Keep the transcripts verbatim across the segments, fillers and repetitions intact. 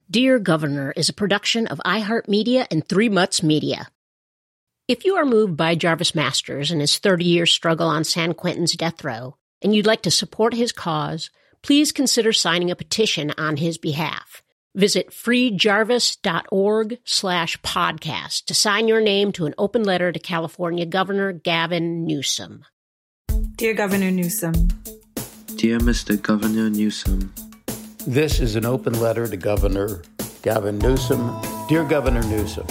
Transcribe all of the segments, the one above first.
Dear Governor is a production of iHeartMedia and Three Mutts Media. If you are moved by Jarvis Masters and his thirty-year struggle on San Quentin's death row, and you'd like to support his cause, please consider signing a petition on his behalf. Visit freejarvis.org slash podcast to sign your name to an open letter to California Governor Gavin Newsom. Dear Governor Newsom. Dear Mister Governor Newsom. This is an open letter to Governor Gavin Newsom. Dear Governor Newsom.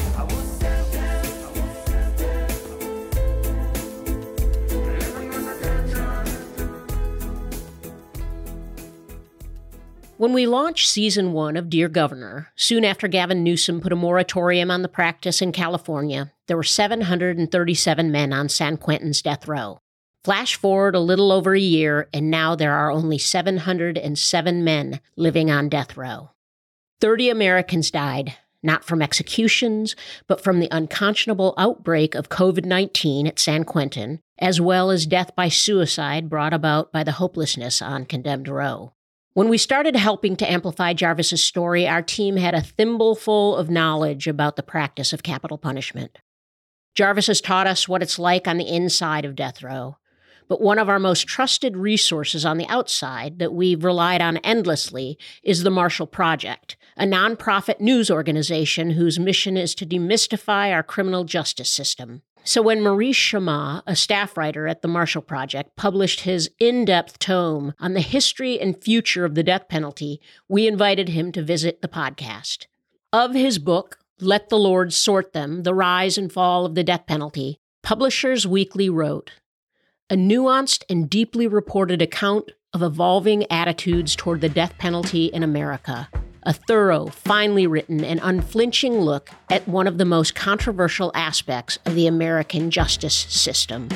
When we launched season one of Dear Governor, soon after Gavin Newsom put a moratorium on the practice in California, there were seven hundred thirty-seven men on San Quentin's death row. Flash forward a little over a year, and now there are only seven hundred seven men living on death row. thirty Americans died, not from executions, but from the unconscionable outbreak of covid nineteen at San Quentin, as well as death by suicide brought about by the hopelessness on condemned row. When we started helping to amplify Jarvis's story, our team had a thimbleful of knowledge about the practice of capital punishment. Jarvis has taught us what it's like on the inside of death row. But one of our most trusted resources on the outside that we've relied on endlessly is the Marshall Project, a nonprofit news organization whose mission is to demystify our criminal justice system. So when Maurice Chammah, a staff writer at the Marshall Project, published his in-depth tome on the history and future of the death penalty, we invited him to visit the podcast. Of his book, Let the Lord Sort Them, The Rise and Fall of the Death Penalty, Publishers Weekly wrote, a nuanced and deeply reported account of evolving attitudes toward the death penalty in America. A thorough, finely written, and unflinching look at one of the most controversial aspects of the American justice system.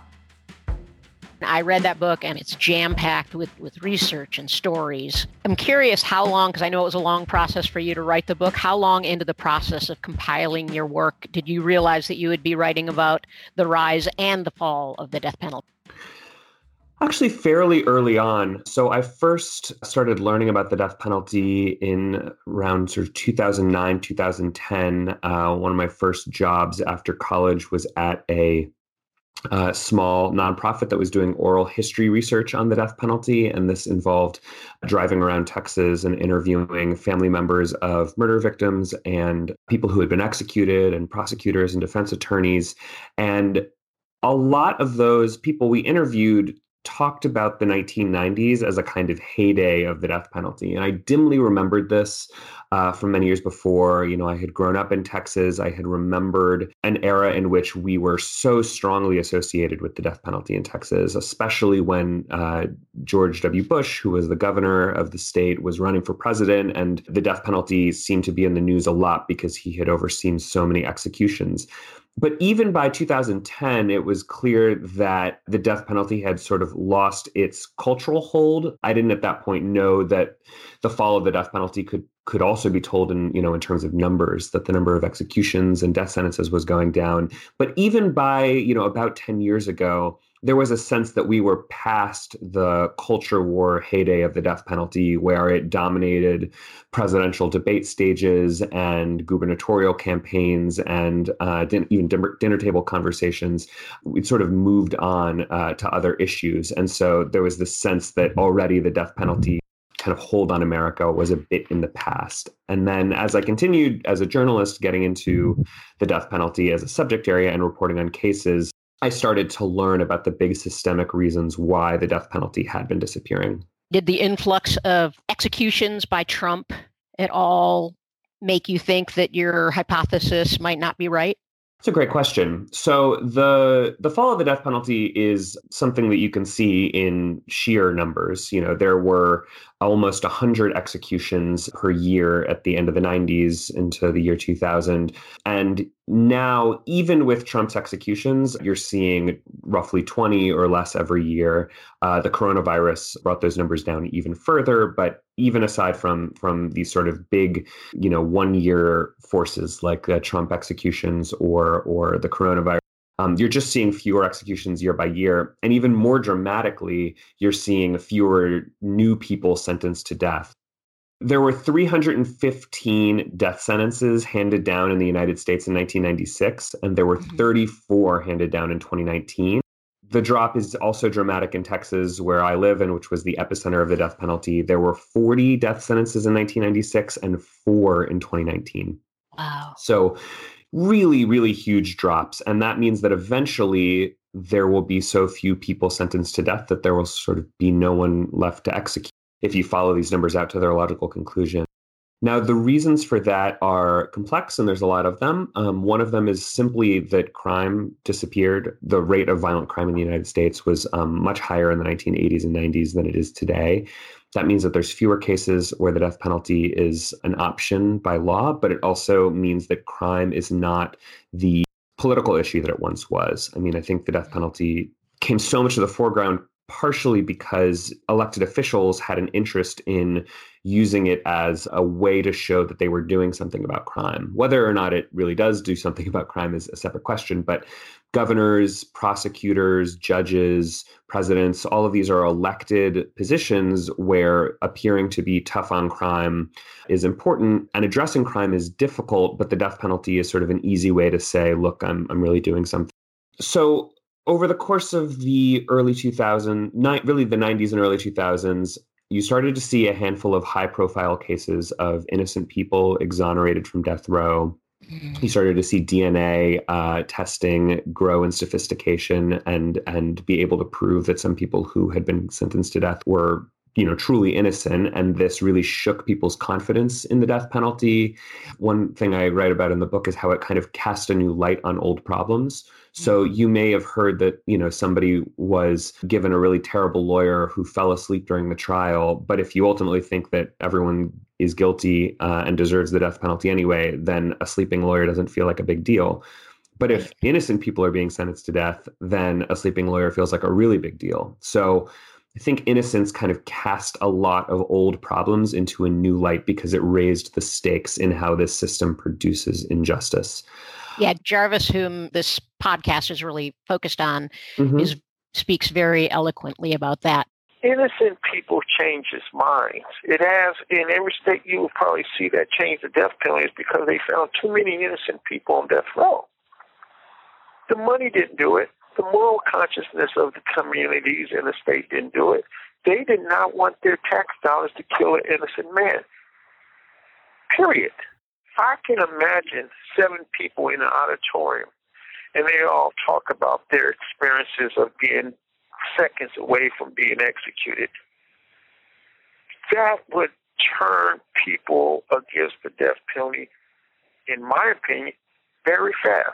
I read that book, and it's jam-packed with, with research and stories. I'm curious how long, because I know it was a long process for you to write the book, how long into the process of compiling your work did you realize that you would be writing about the rise and the fall of the death penalty? Actually, fairly early on. So I first started learning about the death penalty in around sort of two thousand nine, two thousand ten. Uh, one of my first jobs after college was at a Uh, small nonprofit that was doing oral history research on the death penalty. And this involved driving around Texas and interviewing family members of murder victims and people who had been executed and prosecutors and defense attorneys. And a lot of those people we interviewed talked about the nineteen nineties as a kind of heyday of the death penalty. And I dimly remembered this uh, from many years before. You know, I had grown up in Texas. I had remembered an era in which we were so strongly associated with the death penalty in Texas, especially when uh, George W. Bush, who was the governor of the state, was running for president. And the death penalty seemed to be in the news a lot because he had overseen so many executions. But even by two thousand ten, it was clear that the death penalty had sort of lost its cultural hold. I didn't at that point know that the fall of the death penalty could could also be told in, you know, in terms of numbers, that the number of executions and death sentences was going down. But even by, you know, about ten years ago, there was a sense that we were past the culture war heyday of the death penalty, where it dominated presidential debate stages and gubernatorial campaigns and uh, even dinner, dinner table conversations. We'd sort of moved on uh, to other issues. And so there was this sense that already the death penalty kind of hold on America was a bit in the past. And then as I continued as a journalist getting into the death penalty as a subject area and reporting on cases, I started to learn about the big systemic reasons why the death penalty had been disappearing. Did the influx of executions by Trump at all make you think that your hypothesis might not be right? It's a great question. So the the fall of the death penalty is something that you can see in sheer numbers. You know, there were almost one hundred executions per year at the end of the nineties into the year two thousand. And now, even with Trump's executions, you're seeing roughly twenty or less every year. Uh, the coronavirus brought those numbers down even further. But even aside from from these sort of big, you know, one year forces like the Trump executions or or the coronavirus, Um, you're just seeing fewer executions year by year. And even more dramatically, you're seeing fewer new people sentenced to death. There were three hundred fifteen death sentences handed down in the United States in nineteen ninety-six, and there were Mhm. thirty-four handed down in twenty nineteen. The drop is also dramatic in Texas, where I live and which was the epicenter of the death penalty. There were forty death sentences in nineteen ninety-six and four in twenty nineteen. Wow. So really, really huge drops. And that means that eventually there will be so few people sentenced to death that there will sort of be no one left to execute if you follow these numbers out to their logical conclusion. Now, the reasons for that are complex, and there's a lot of them. Um, one of them is simply that crime disappeared. The rate of violent crime in the United States was um, much higher in the nineteen eighties and nineties than it is today. That means that there's fewer cases where the death penalty is an option by law, but it also means that crime is not the political issue that it once was. I mean, I think the death penalty came so much to the foreground partially because elected officials had an interest in using it as a way to show that they were doing something about crime. Whether or not it really does do something about crime is a separate question, but governors, prosecutors, judges, presidents, all of these are elected positions where appearing to be tough on crime is important and addressing crime is difficult, but the death penalty is sort of an easy way to say, look, I'm I'm really doing something. So over the course of the early two thousands, really the nineties and early two thousands, you started to see a handful of high-profile cases of innocent people exonerated from death row. You started to see D N A uh, testing grow in sophistication and and be able to prove that some people who had been sentenced to death were, you know, truly innocent. And this really shook people's confidence in the death penalty. One thing I write about in the book is how it kind of cast a new light on old problems. So you may have heard that, you know, somebody was given a really terrible lawyer who fell asleep during the trial. But if you ultimately think that everyone is guilty uh, and deserves the death penalty anyway, then a sleeping lawyer doesn't feel like a big deal. But if innocent people are being sentenced to death, then a sleeping lawyer feels like a really big deal. So I think innocence kind of cast a lot of old problems into a new light because it raised the stakes in how this system produces injustice. Yeah, Jarvis, whom this podcast is really focused on, Mm-hmm. is speaks very eloquently about that. Innocent people change its minds. It has, in every state you will probably see that change the death penalty is because they found too many innocent people on death row. The money didn't do it. The moral consciousness of the communities in the state didn't do it. They did not want their tax dollars to kill an innocent man. Period. I can imagine seven people in an auditorium, and they all talk about their experiences of being seconds away from being executed. That would turn people against the death penalty, in my opinion, very fast.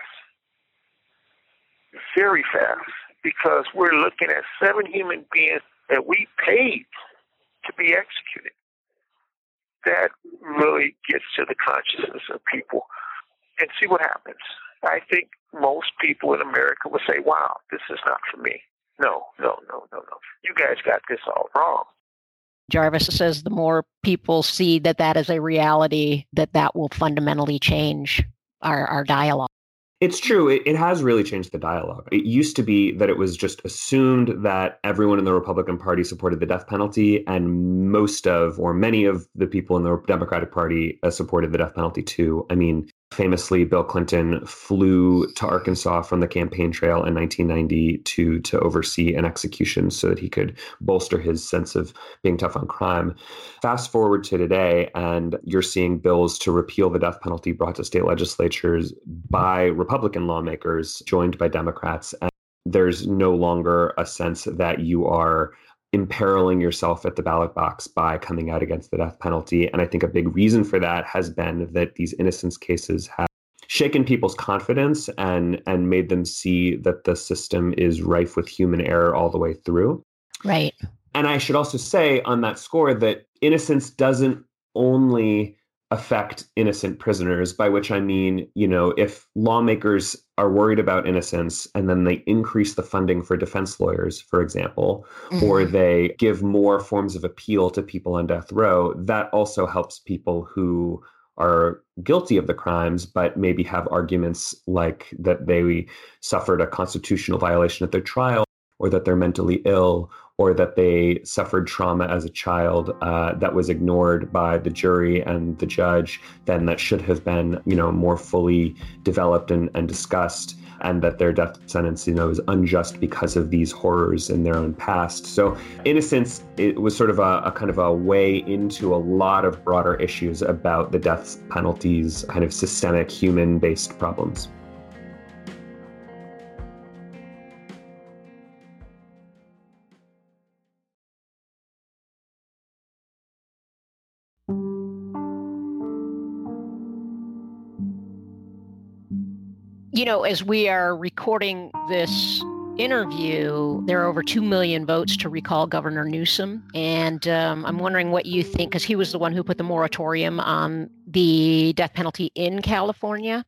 Very fast. Because we're looking at seven human beings that we paid to be executed. That really gets to the consciousness of people and see what happens. I think most people in America would say, wow, this is not for me. No, no, no, no, no. You guys got this all wrong. Jarvis says the more people see that that is a reality, that that will fundamentally change our, our dialogue. It's true. It, it has really changed the dialogue. It used to be that it was just assumed that everyone in the Republican Party supported the death penalty, and most of, or many of the people in the Democratic Party uh, supported the death penalty too. I mean, famously, Bill Clinton flew to Arkansas from the campaign trail in nineteen ninety-two to oversee an execution so that he could bolster his sense of being tough on crime. Fast forward to today, and you're seeing bills to repeal the death penalty brought to state legislatures by Republican lawmakers joined by Democrats. And there's no longer a sense that you are imperiling yourself at the ballot box by coming out against the death penalty. And I think a big reason for that has been that these innocence cases have shaken people's confidence and, and made them see that the system is rife with human error all the way through. Right. And I should also say on that score that innocence doesn't only affect innocent prisoners, by which I mean, you know, if lawmakers are worried about innocence and then they increase the funding for defense lawyers, for example, mm-hmm. or they give more forms of appeal to people on death row, that also helps people who are guilty of the crimes, but maybe have arguments like that they suffered a constitutional violation at their trial, or that they're mentally ill, or that they suffered trauma as a child uh, that was ignored by the jury and the judge, then that should have been, you know, more fully developed and, and discussed, and that their death sentence, you know, is unjust because of these horrors in their own past. So in a sense, it was sort of a, a kind of a way into a lot of broader issues about the death penalty's kind of systemic human-based problems. You know, as we are recording this interview, there are over two million votes to recall Governor Newsom. And um, I'm wondering what you think, because he was the one who put the moratorium on the death penalty in California.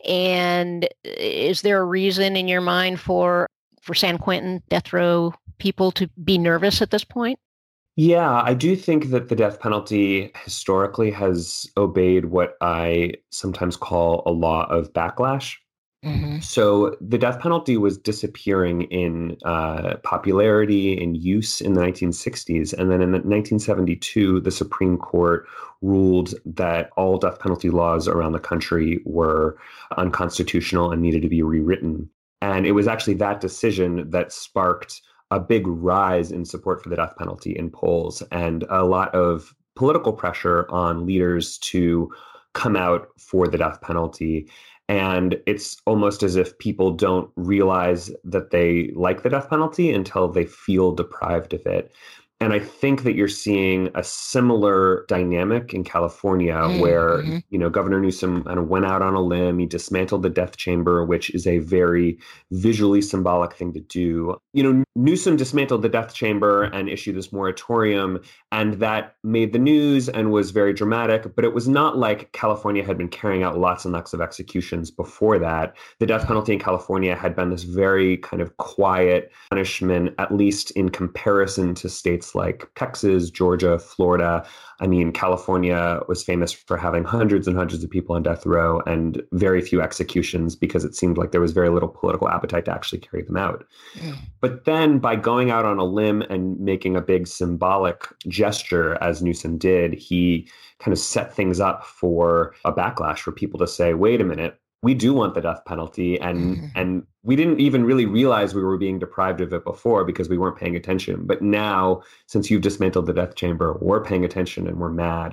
And is there a reason in your mind for, for San Quentin death row people to be nervous at this point? Yeah, I do think that the death penalty historically has obeyed what I sometimes call a law of backlash. Mm-hmm. So the death penalty was disappearing in uh, popularity and use in the nineteen sixties. And then in the nineteen seventy-two, the Supreme Court ruled that all death penalty laws around the country were unconstitutional and needed to be rewritten. And it was actually that decision that sparked a big rise in support for the death penalty in polls and a lot of political pressure on leaders to come out for the death penalty. And it's almost as if people don't realize that they like the death penalty until they feel deprived of it. And I think that you're seeing a similar dynamic in California mm-hmm. where, you know, Governor Newsom kind of went out on a limb. He dismantled the death chamber, which is a very visually symbolic thing to do. You know, Newsom dismantled the death chamber and issued this moratorium, and that made the news and was very dramatic. But it was not like California had been carrying out lots and lots of executions before that. The death penalty in California had been this very kind of quiet punishment, at least in comparison to states like Texas, Georgia, Florida. I mean, California was famous for having hundreds and hundreds of people on death row and very few executions because it seemed like there was very little political appetite to actually carry them out. Mm. But then by going out on a limb and making a big symbolic gesture, as Newsom did, he kind of set things up for a backlash for people to say, wait a minute, we do want the death penalty. And mm. and we didn't even really realize we were being deprived of it before because we weren't paying attention. But now, since you've dismantled the death chamber, we're paying attention and we're mad.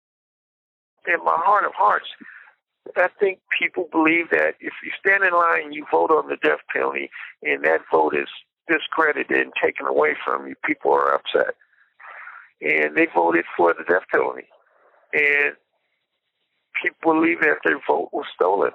In my heart of hearts, I think people believe that if you stand in line and you vote on the death penalty and that vote is discredited and taken away from you, people are upset. And they voted for the death penalty. And people believe that their vote was stolen.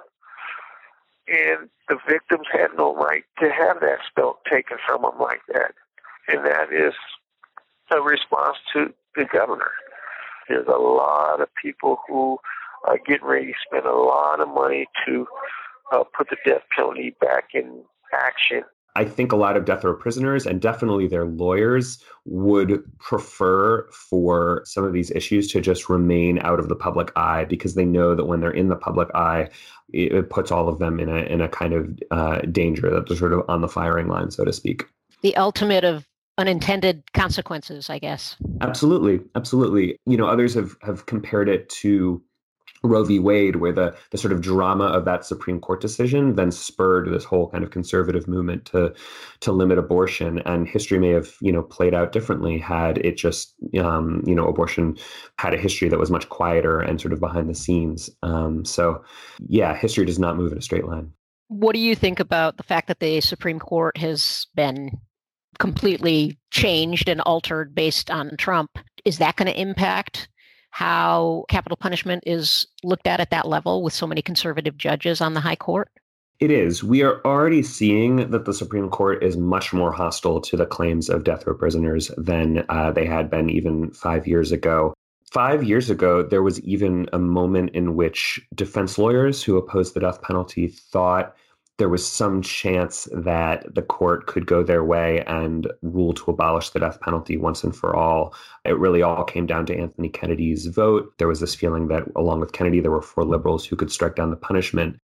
And the victims had no right to have that spell taken from them like that. And that is a response to the governor. There's a lot of people who are getting ready to spend a lot of money to uh, put the death penalty back in action. I think a lot of death row prisoners and definitely their lawyers would prefer for some of these issues to just remain out of the public eye because they know that when they're in the public eye, it puts all of them in a in a kind of uh, danger, that they're sort of on the firing line, so to speak. The ultimate of unintended consequences, I guess. Absolutely. Absolutely. You know, others have, have compared it to Roe v. Wade, where the, the sort of drama of that Supreme Court decision then spurred this whole kind of conservative movement to to limit abortion. And history may have, you know, played out differently had it just, um, you know, abortion had a history that was much quieter and sort of behind the scenes. Um, so, yeah, history does not move in a straight line. What do you think about the fact that the Supreme Court has been completely changed and altered based on Trump? Is that going to impact how capital punishment is looked at at that level with so many conservative judges on the high court? It is. We are already seeing that the Supreme Court is much more hostile to the claims of death row prisoners than uh, they had been even five years ago. Five years ago, there was even a moment in which defense lawyers who opposed the death penalty thought there was some chance that the court could go their way and rule to abolish the death penalty once and for all. It really all came down to Anthony Kennedy's vote. There was this feeling that along with Kennedy, there were four liberals who could strike down the punishment.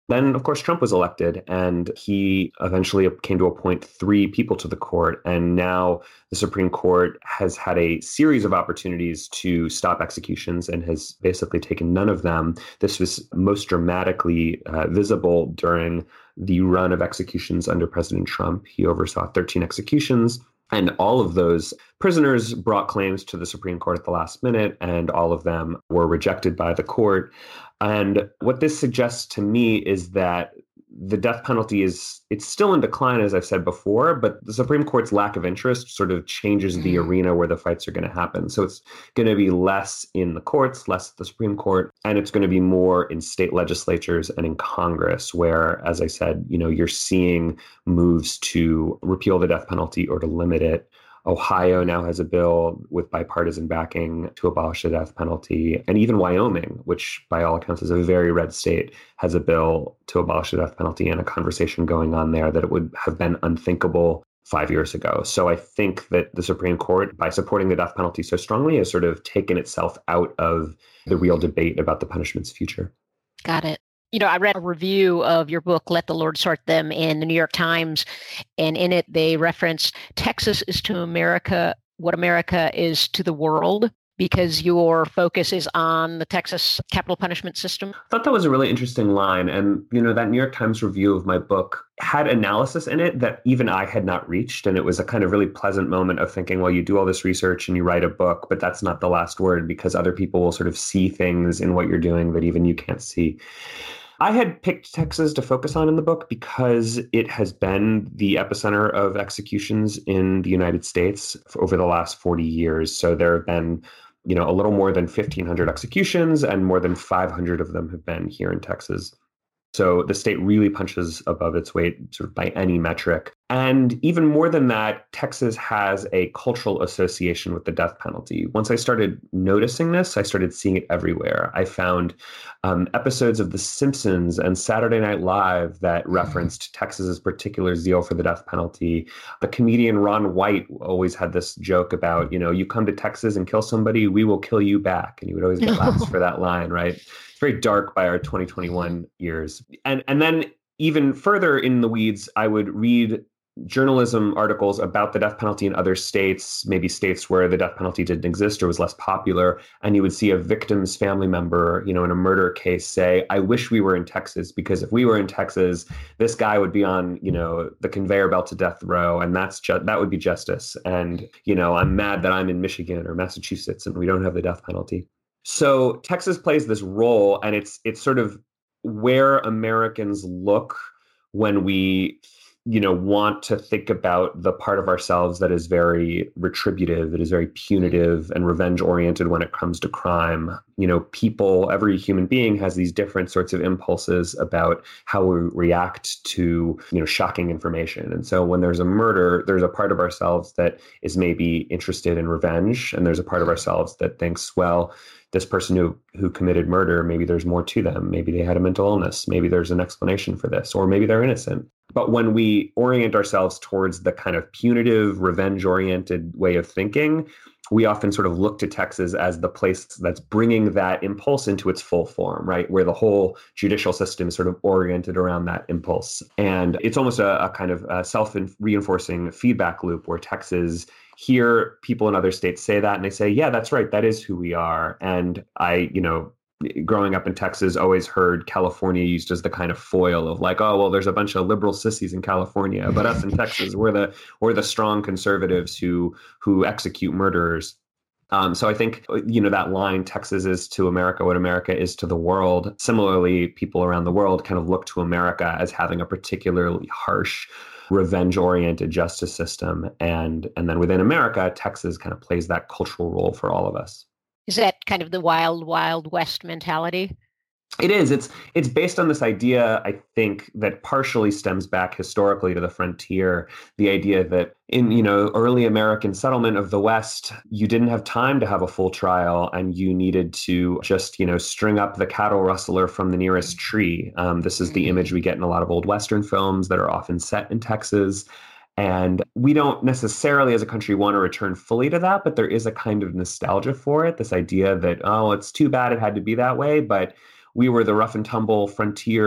Then, of course, Trump was elected, and he eventually came to appoint three people to the court. And now the Supreme Court has had a series of opportunities to stop executions and has basically taken none of them. This was most dramatically uh, visible during the run of executions under President Trump. He oversaw thirteen executions. And all of those prisoners brought claims to the Supreme Court at the last minute, and all of them were rejected by the court. And what this suggests to me is that the death penalty is, it's still in decline, as I've said before, but the Supreme Court's lack of interest sort of changes the arena where the fights are going to happen. So it's going to be less in the courts, less at the Supreme Court, and it's going to be more in state legislatures and in Congress, where, as I said, you know, you're seeing moves to repeal the death penalty or to limit it. Ohio now has a bill with bipartisan backing to abolish the death penalty. And even Wyoming, which by all accounts is a very red state, has a bill to abolish the death penalty, and a conversation going on there that it would have been unthinkable five years ago. So I think that the Supreme Court, by supporting the death penalty so strongly, has sort of taken itself out of the real debate about the punishment's future. Got it. You know, I read a review of your book, Let the Lord Sort Them, in the New York Times, and in it they referenced Texas is to America what America is to the world, because your focus is on the Texas capital punishment system. I thought that was a really interesting line. And, you know, that New York Times review of my book had analysis in it that even I had not reached. And it was a kind of really pleasant moment of thinking, well, you do all this research and you write a book, but that's not the last word, because other people will sort of see things in what you're doing that even you can't see. I had picked Texas to focus on in the book because it has been the epicenter of executions in the United States over the last forty years. So there have been, you know, a little more than fifteen hundred executions, and more than five hundred of them have been here in Texas. So the state really punches above its weight sort of by any metric. And even more than that, Texas has a cultural association with the death penalty. Once I started noticing this, I started seeing it everywhere. I found um, episodes of The Simpsons and Saturday Night Live that referenced Texas's particular zeal for the death penalty. The comedian Ron White always had this joke about, you know, you come to Texas and kill somebody, we will kill you back. And he would always get laughs for that line, right? Very dark by our twenty twenty-one years. And and then even further in the weeds, I would read journalism articles about the death penalty in other states, maybe states where the death penalty didn't exist or was less popular. And you would see a victim's family member, you know, in a murder case say, I wish we were in Texas, because if we were in Texas, this guy would be on, you know, the conveyor belt to death row. And that's just, that would be justice. And, you know, I'm mad that I'm in Michigan or Massachusetts and we don't have the death penalty. So Texas plays this role, and it's it's sort of where Americans look when we, you know, want to think about the part of ourselves that is very retributive, that is very punitive and revenge-oriented when it comes to crime. You know, people, every human being has these different sorts of impulses about how we react to, you know, shocking information. And so when there's a murder, there's a part of ourselves that is maybe interested in revenge, and there's a part of ourselves that thinks, well, this person who who committed murder, maybe there's more to them. Maybe they had a mental illness. Maybe there's an explanation for this, or maybe they're innocent. But when we orient ourselves towards the kind of punitive, revenge-oriented way of thinking, we often sort of look to Texas as the place that's bringing that impulse into its full form, right? Where the whole judicial system is sort of oriented around that impulse. And it's almost a, a kind of a self-reinforcing feedback loop where Texas hear people in other states say that, and they say, yeah, that's right, that is who we are. And I, you know, growing up in Texas, always heard California used as the kind of foil of like, oh, well, there's a bunch of liberal sissies in California, but us in Texas, we're the we're the strong conservatives who who execute murderers. Um, so I think, you know, that line, Texas is to America what America is to the world. Similarly, people around the world kind of look to America as having a particularly harsh, revenge-oriented justice system. And, and then within America, Texas kind of plays that cultural role for all of us. Is that kind of the wild, wild West mentality? It is. It's it's based on this idea, I think, that partially stems back historically to the frontier. The idea that in, you know, early American settlement of the West, you didn't have time to have a full trial, and you needed to just, you know, string up the cattle rustler from the nearest tree. Um, this is the image we get in a lot of old Western films that are often set in Texas. And we don't necessarily as a country want to return fully to that, but there is a kind of nostalgia for it. This idea that, oh, it's too bad it had to be that way, but we were the rough and tumble frontier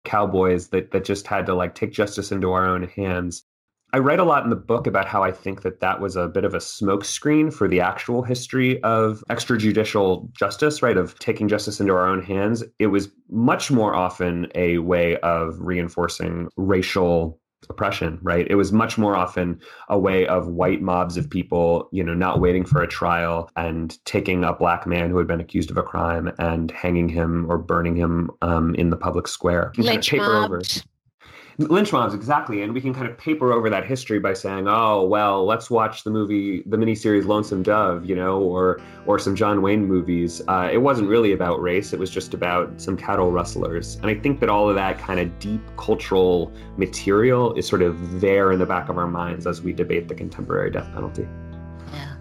cowboys that that just had to like take justice into our own hands. I write a lot in the book about how I think that that was a bit of a smokescreen for the actual history of extrajudicial justice, right? Of taking justice into our own hands. It was much more often a way of reinforcing racial oppression, right? It was much more often a way of white mobs of people, you know, not waiting for a trial and taking a black man who had been accused of a crime and hanging him or burning him um, in the public square. Lynch mobs. Over. Lynch mobs, exactly. And we can kind of paper over that history by saying, oh, well, let's watch the movie, the miniseries Lonesome Dove, you know, or or some John Wayne movies. Uh, it wasn't really about race. It was just about some cattle rustlers. And I think that all of that kind of deep cultural material is sort of there in the back of our minds as we debate the contemporary death penalty. Yeah.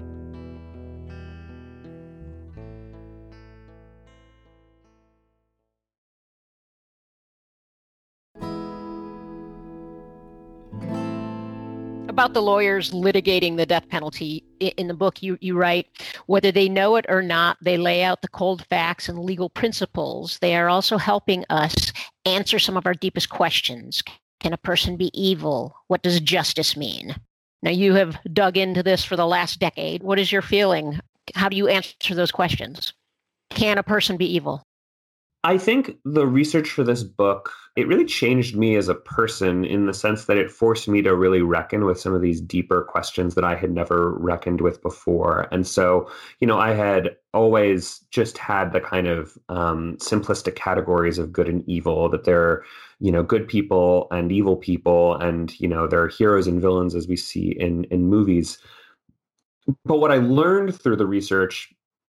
About the lawyers litigating the death penalty, in the book you, you write, whether they know it or not, they lay out the cold facts and legal principles. They are also helping us answer some of our deepest questions. Can a person be evil? What does justice mean? Now, you have dug into this for the last decade. What is your feeling? How do you answer those questions? Can a person be evil? I think the research for this book, it really changed me as a person in the sense that it forced me to really reckon with some of these deeper questions that I had never reckoned with before. And so, you know, I had always just had the kind of um, simplistic categories of good and evil, that there are, you know, good people and evil people, and, you know, there are heroes and villains as we see in, in movies. But what I learned through the research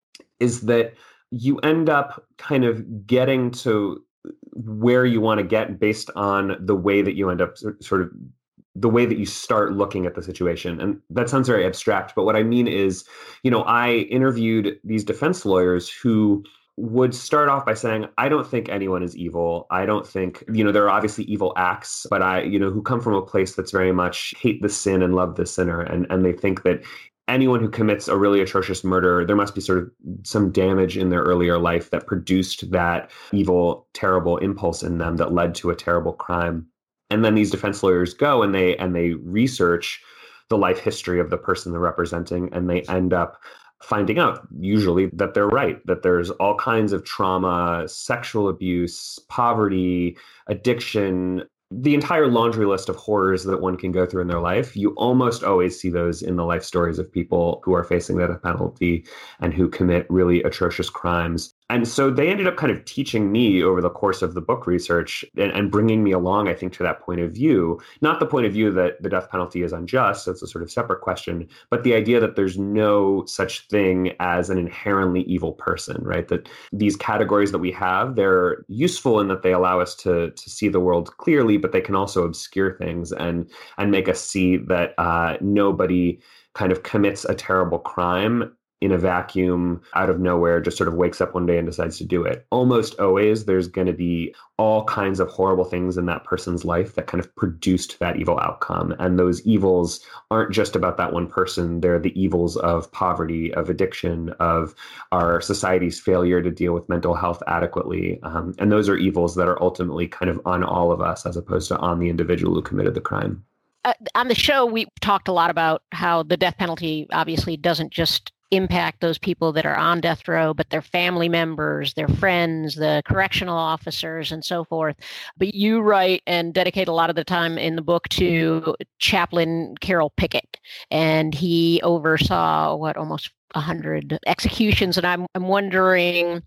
is that you end up kind of getting to where you want to get based on the way that you end up sort of the way that you start looking at the situation. And that sounds very abstract, but what I mean is, you know, I interviewed these defense lawyers who would start off by saying, I don't think anyone is evil. I don't think, you know, there are obviously evil acts, but I, you know, who come from a place that's very much hate the sin and love the sinner. And, and they think that anyone who commits a really atrocious murder, there must be sort of some damage in their earlier life that produced that evil, terrible impulse in them that led to a terrible crime. And then these defense lawyers go and they and they research the life history of the person they're representing, and they end up finding out usually that they're right, that there's all kinds of trauma, sexual abuse, poverty, addiction, the entire laundry list of horrors that one can go through in their life. You almost always see those in the life stories of people who are facing the death penalty and who commit really atrocious crimes. And so they ended up kind of teaching me over the course of the book research and, and bringing me along, I think, to that point of view, not the point of view that the death penalty is unjust. That's a sort of separate question, but the idea that there's no such thing as an inherently evil person, right? That these categories that we have, they're useful in that they allow us to, to see the world clearly, but they can also obscure things and, and make us see that uh, nobody kind of commits a terrible crime in a vacuum, out of nowhere, just sort of wakes up one day and decides to do it. Almost always, there's going to be all kinds of horrible things in that person's life that kind of produced that evil outcome. And those evils aren't just about that one person. They're the evils of poverty, of addiction, of our society's failure to deal with mental health adequately. Um, and those are evils that are ultimately kind of on all of us as opposed to on the individual who committed the crime. Uh, on the show, we talked a lot about how the death penalty obviously doesn't just impact those people that are on death row, but their family members, their friends, the correctional officers, and so forth. But you write and dedicate a lot of the time in the book to Chaplain Carroll Pickett, and he oversaw, what, almost one hundred executions. And I'm, I'm wondering,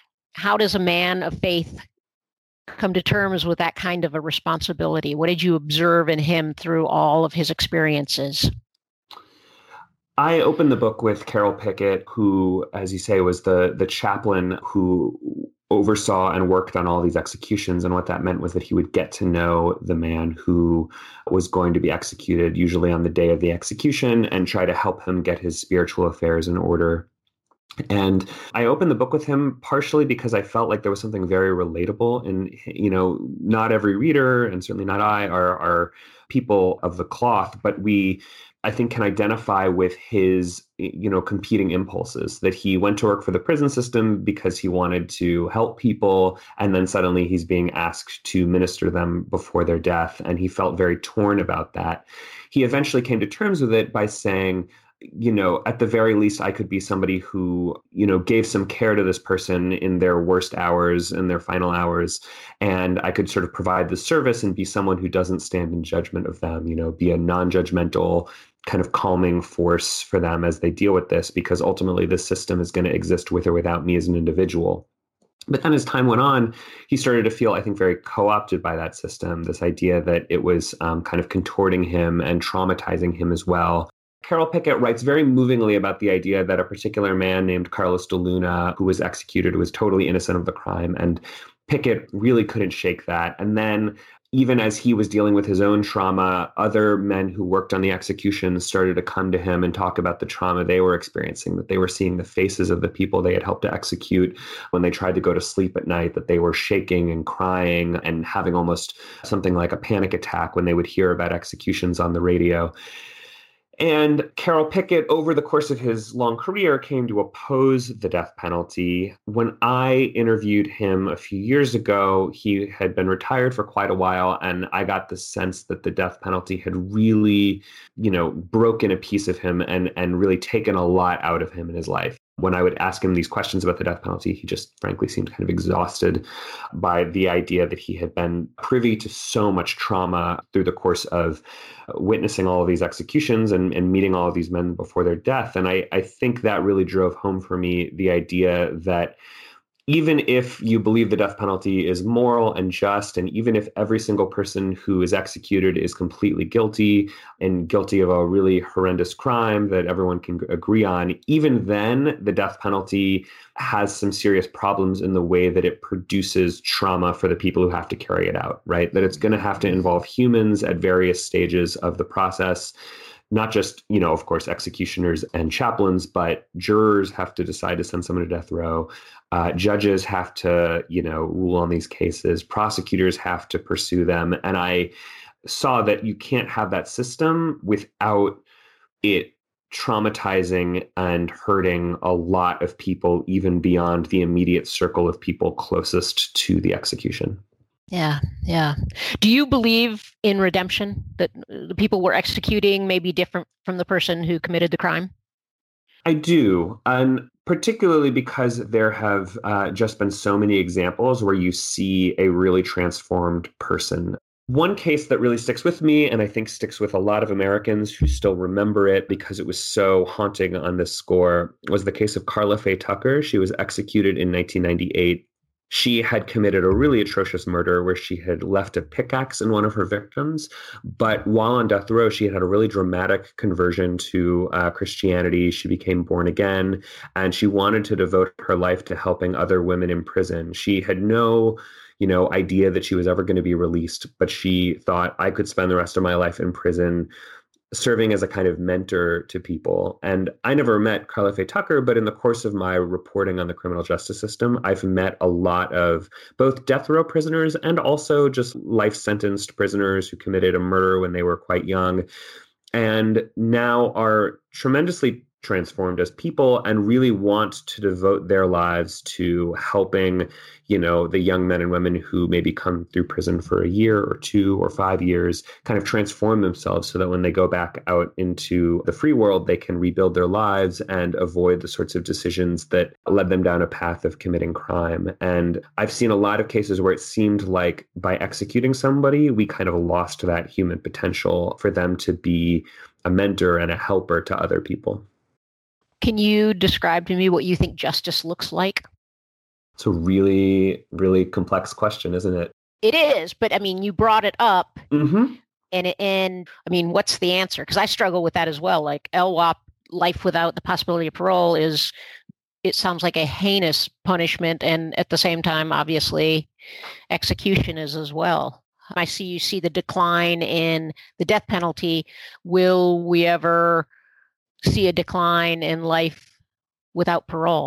how does a man of faith come to terms with that kind of a responsibility? What did you observe in him through all of his experiences? I opened the book with Carroll Pickett, who, as you say, was the the chaplain who oversaw and worked on all these executions. And what that meant was that he would get to know the man who was going to be executed, usually on the day of the execution, and try to help him get his spiritual affairs in order. And I opened the book with him partially because I felt like there was something very relatable. And, you know, not every reader, and certainly not I, are, are people of the cloth, but we I think can identify with his, you know, competing impulses, that he went to work for the prison system because he wanted to help people. And then suddenly he's being asked to minister them before their death. And he felt very torn about that. He eventually came to terms with it by saying, you know, at the very least, I could be somebody who, you know, gave some care to this person in their worst hours and their final hours. And I could sort of provide the service and be someone who doesn't stand in judgment of them, you know, be a non-judgmental kind of calming force for them as they deal with this, because ultimately this system is going to exist with or without me as an individual. But then as time went on, he started to feel, I think, very co-opted by that system, this idea that it was um, kind of contorting him and traumatizing him as well. Carol Pickett writes very movingly about the idea that a particular man named Carlos de Luna, who was executed, was totally innocent of the crime. And Pickett really couldn't shake that. And then even as he was dealing with his own trauma, other men who worked on the execution started to come to him and talk about the trauma they were experiencing, that they were seeing the faces of the people they had helped to execute when they tried to go to sleep at night, that they were shaking and crying and having almost something like a panic attack when they would hear about executions on the radio. And Carol Pickett, over the course of his long career, came to oppose the death penalty. When I interviewed him a few years ago, he had been retired for quite a while, and I got the sense that the death penalty had really, you know, broken a piece of him and, and really taken a lot out of him in his life. When I would ask him these questions about the death penalty, he just frankly seemed kind of exhausted by the idea that he had been privy to so much trauma through the course of witnessing all of these executions and, and meeting all of these men before their death. And I, I think that really drove home for me the idea that even if you believe the death penalty is moral and just, and even if every single person who is executed is completely guilty and guilty of a really horrendous crime that everyone can agree on, even then the death penalty has some serious problems in the way that it produces trauma for the people who have to carry it out, right? That it's going to have to involve humans at various stages of the process. Not just, you know, of course, executioners and chaplains, but jurors have to decide to send someone to death row. Uh, judges have to, you know, rule on these cases. Prosecutors have to pursue them. And I saw that you can't have that system without it traumatizing and hurting a lot of people, even beyond the immediate circle of people closest to the execution. Yeah, yeah. Do you believe in redemption, that the people we're executing may be different from the person who committed the crime? I do, and particularly because there have uh, just been so many examples where you see a really transformed person. One case that really sticks with me, and I think sticks with a lot of Americans who still remember it because it was so haunting on this score, was the case of Karla Faye Tucker. She was executed in nineteen ninety-eight. She had committed a really atrocious murder where she had left a pickaxe in one of her victims. But while on death row, she had had a really dramatic conversion to uh, Christianity. She became born again, and she wanted to devote her life to helping other women in prison. She had no, you know, idea that she was ever going to be released, but she thought, I could spend the rest of my life in prison serving as a kind of mentor to people. And I never met Karla Faye Tucker, but in the course of my reporting on the criminal justice system, I've met a lot of both death row prisoners and also just life sentenced prisoners who committed a murder when they were quite young and now are tremendously transformed as people and really want to devote their lives to helping, you know, the young men and women who maybe come through prison for a year or two or five years, kind of transform themselves so that when they go back out into the free world, they can rebuild their lives and avoid the sorts of decisions that led them down a path of committing crime. And I've seen a lot of cases where it seemed like by executing somebody, we kind of lost that human potential for them to be a mentor and a helper to other people. Can you describe to me what you think justice looks like? It's a really, really complex question, isn't it? It is, but I mean, you brought it up. Mm-hmm. And, and I mean, what's the answer? Because I struggle with that as well. Like L W O P, life without the possibility of parole, is, it sounds like a heinous punishment. And at the same time, obviously, execution is as well. I see you see the decline in the death penalty. Will we ever see a decline in life without parole?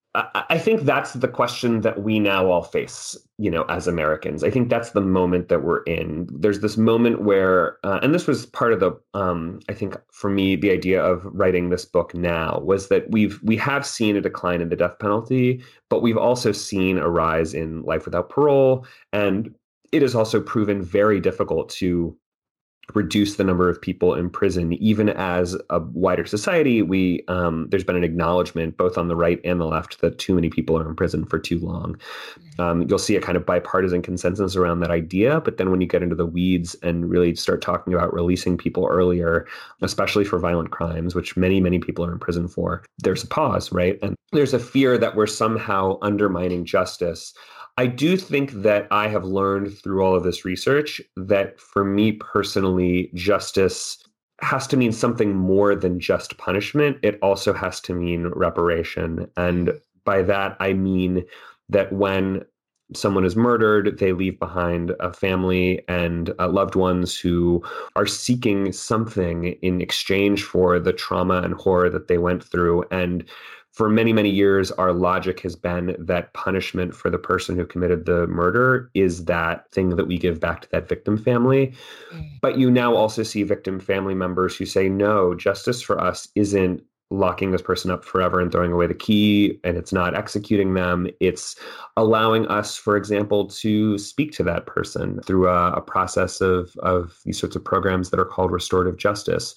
I, I think that's the question that we now all face, you know, as Americans. I think that's the moment that we're in. There's this moment where, uh, and this was part of the, um, I think for me, the idea of writing this book now was that we've, we have seen a decline in the death penalty, but we've also seen a rise in life without parole. And it is also proven very difficult to reduce the number of people in prison, even as a wider society. We um, there's been an acknowledgement both on the right and the left that too many people are in prison for too long. Um, you'll see a kind of bipartisan consensus around that idea, but then when you get into the weeds and really start talking about releasing people earlier, especially for violent crimes, which many, many people are in prison for, there's a pause, right? And there's a fear that we're somehow undermining justice. I do think that I have learned through all of this research that for me personally, justice has to mean something more than just punishment. It also has to mean reparation. And by that, I mean that when someone is murdered, they leave behind a family and uh, loved ones who are seeking something in exchange for the trauma and horror that they went through. And for many, many years, our logic has been that punishment for the person who committed the murder is that thing that we give back to that victim family. Mm. But you now also see victim family members who say, no, justice for us isn't locking this person up forever and throwing away the key, and it's not executing them. It's allowing us, for example, to speak to that person through a, a process of, of these sorts of programs that are called restorative justice.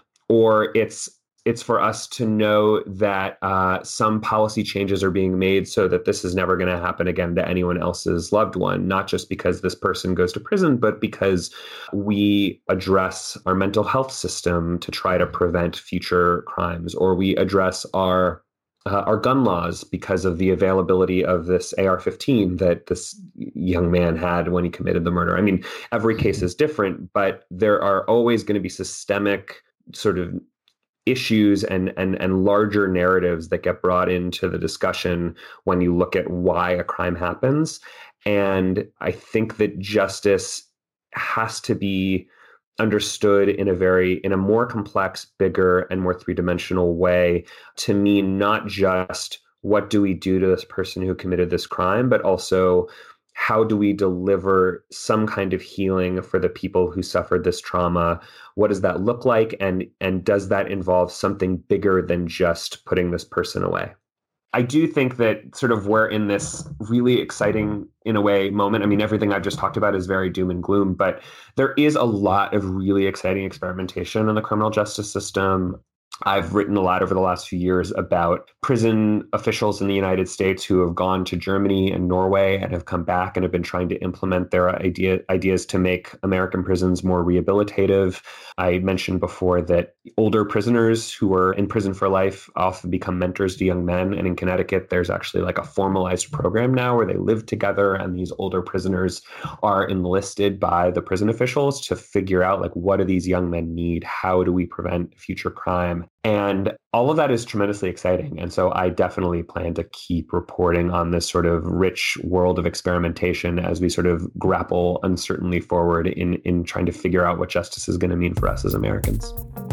Or it's It's for us to know that uh, some policy changes are being made so that this is never going to happen again to anyone else's loved one, not just because this person goes to prison, but because we address our mental health system to try to prevent future crimes, or we address our uh, our gun laws because of the availability of this A R fifteen that this young man had when he committed the murder. I mean, every case is different, but there are always going to be systemic sort of issues and, and, and larger narratives that get brought into the discussion when you look at why a crime happens. And I think that justice has to be understood in a very, in a more complex, bigger, and more three-dimensional way to mean not just what do we do to this person who committed this crime, but also how do we deliver some kind of healing for the people who suffered this trauma? What does that look like? And, and does that involve something bigger than just putting this person away? I do think that sort of we're in this really exciting, in a way, moment. I mean, everything I've just talked about is very doom and gloom, but there is a lot of really exciting experimentation in the criminal justice system. I've written a lot over the last few years about prison officials in the United States who have gone to Germany and Norway and have come back and have been trying to implement their idea, ideas to make American prisons more rehabilitative. I mentioned before that older prisoners who are in prison for life often become mentors to young men. And in Connecticut, there's actually like a formalized program now where they live together, and these older prisoners are enlisted by the prison officials to figure out, like, what do these young men need? How do we prevent future crime? And all of that is tremendously exciting. And so I definitely plan to keep reporting on this sort of rich world of experimentation as we sort of grapple uncertainly forward in, in trying to figure out what justice is going to mean for us as Americans.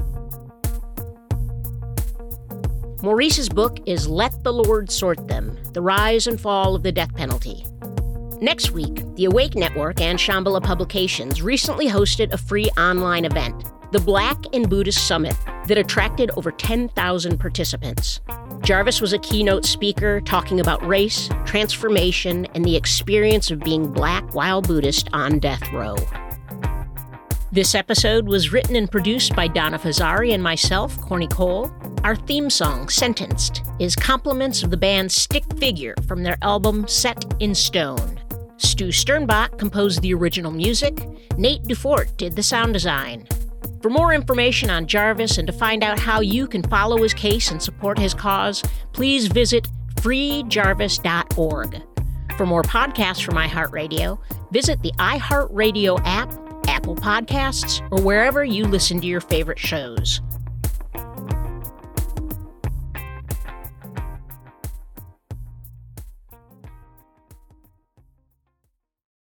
Maurice's book is Let the Lord Sort Them: The Rise and Fall of the Death Penalty. Next week, the Awake Network and Shambhala Publications recently hosted a free online event, the Black and Buddhist Summit, that attracted over ten thousand participants. Jarvis was a keynote speaker talking about race, transformation, and the experience of being Black while Buddhist on death row. This episode was written and produced by Donna Fazzari and myself, Corny Cole. Our theme song, Sentenced, is compliments of the band Stick Figure from their album Set in Stone. Stu Sternbach composed the original music. Nate Dufort did the sound design. For more information on Jarvis and to find out how you can follow his case and support his cause, please visit free jarvis dot org. For more podcasts from iHeartRadio, visit the iHeartRadio app, Apple Podcasts, or wherever you listen to your favorite shows.